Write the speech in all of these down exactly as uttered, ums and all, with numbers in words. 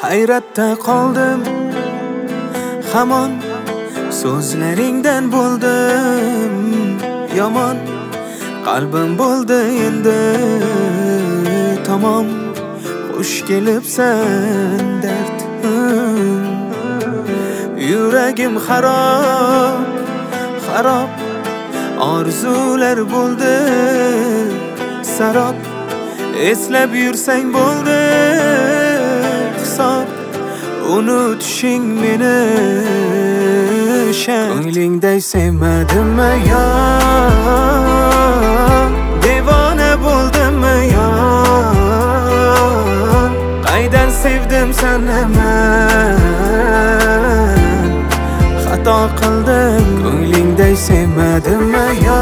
hayratda qoldim, hamon so'zlaringdan bo'ldim yomon. Qalbim bo'ldi endi tamom, xush kelibsan dard. Yuragim xarob, xarob, orzular bo'ldi sarob. Eslab yursang bo'ldi hisob, unutishing meni shart. Ko'nglingday sevmadimmi yo, devona bo'ldimmi yo, qaydan sevdim seni men, xato qildim. Ko'nglingday sevmadimmi yo,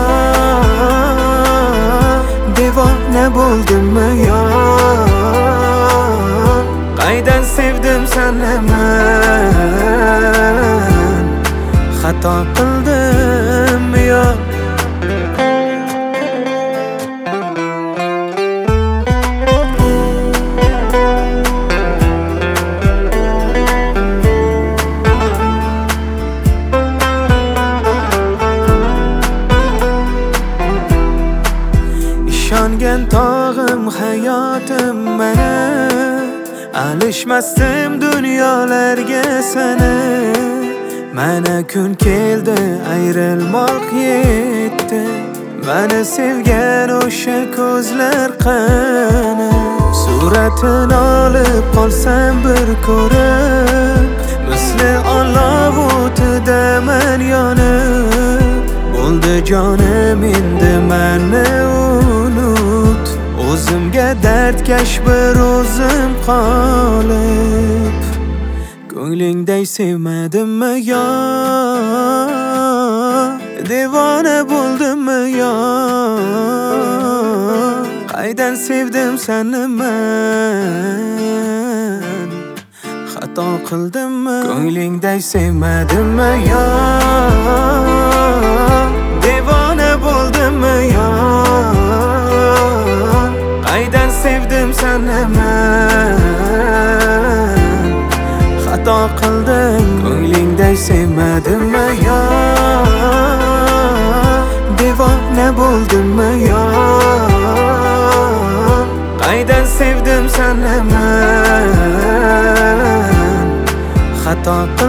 devona bo'ldimmi yo, qaydan sevdim seni men, xato qildim yo. Ishongan tog'im hayotim mana, alishmasdim dunyolarga seni. Mana kun keldi, ayrilmoq yetdi, meni sevgan o'sha ko'zlar qani. Suratini olib qolsam bir ko'rib, misli olov o'tida men yonib. Bo'ldi jonim endi meni unut, o'zimga dardkash bir o'zim qolib. Ko'nglingday sevmadimmi yo, devona bo'ldimmi yo, qaydan sevdim seni men, xato qildimmi? Ko'nglingday sevmadimmi yo, devona bo'ldimmi yo, qaydan sevdim seni men, xato qildim. Ko'nglingday sevmadimmi yo, devona bo'ldimmi yo, qaydan sevdim seni men, xato qildim.